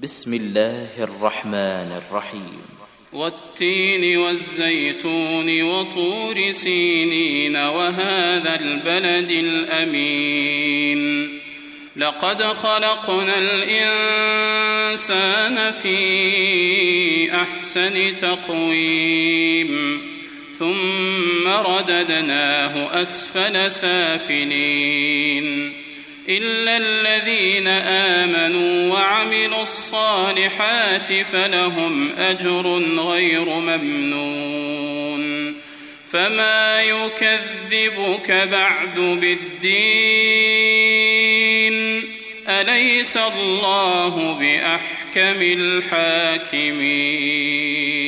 بسم الله الرحمن الرحيم والتين والزيتون وطور سينين وهذا البلد الأمين لقد خلقنا الإنسان في أحسن تقويم ثم رددناه أسفل سافلين إلا الذين آمنوا وعملوا الصالحات فلهم أجر غير ممنون فما يكذبك بعد بالدين أليس الله بأحكم الحاكمين